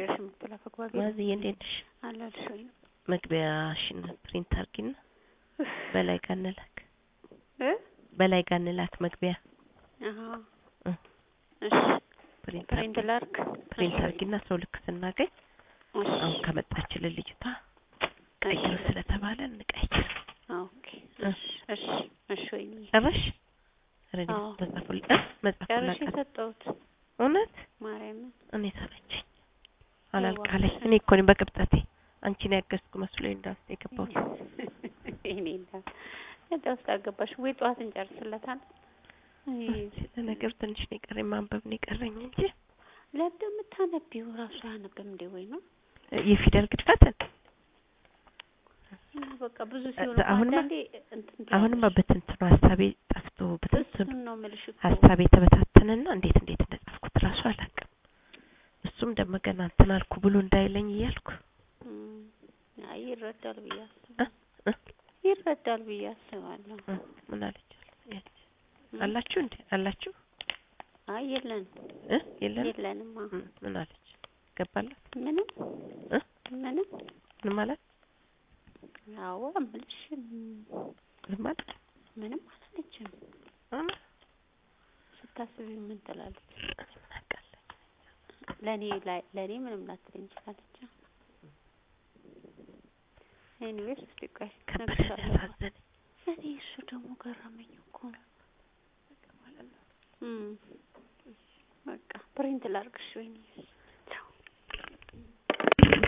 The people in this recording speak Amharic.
አልደረሽም ተላፈቅባቢ ማዝዬ እንዴት ነሽ? አላልሽኝ መግቢያሽን ፕሪንት አርጊና በላይ ጋንላክ እ በላይ ጋንላክ መግቢያ አሃ እሺ ፕሪንት አርጊና ሰው ልክ ስናገኝ አሁን ከመጣችልን ልጅቷ ቀይሩ ስለተባለ እንቀይር። ኦኬ እሺ ወይ ጨረሽ? ረዲ መጻፉልኝ ሰጠሁት እውነት ማርያም እኔ ተመቸኝ አላልካለኝ። እኔ እኮ ነኝ በቅብጠቴ አንቺን ያገዝኩ መስሎኝ እንዳስተ የገባው እኔ እንዳውስ አገባሽ ወይ ጧት እንጨርስለታል። ነገር ትንሽ ነው የቀረኝ ማንበብ ነው የቀረኝ እንጂ ለምታነቢው ራሱ ያነበም እንደ ወይ ነው የፊደል ግድፈት በቃ ብዙ ሲሆን አንዳንዴ አሁንማ በትንትኑ ሐሳቤ ጠፍቶ በትንትኑ ነው መልሽ ሐሳቤ ተበታተነና እንዴት እንደጻፍኩት ራሱ አላውቅም። እሱም ደመገና እንትን አልኩ ብሎ እንዳይለኝ እያልኩ አይ ይረዳል ብዬ አስባለሁ። ምን አለች አላችሁ እንዴ አላችሁ? አይ የለንም ምን አለች ገባላት? ምንም ምን ማለት አዎ አምልሽ ማለት ምንም አላለችም። ስታስቢ ምን ትላለች? ለኔ ምንም ላትለኝ ትችላለች። ኤኒዌይስ እስቲ ያሳዘነኝ እኔ እሱ ደግሞ ገረመኝ እኮ በቃ ፕሪንት ላርግሽ ወይኔ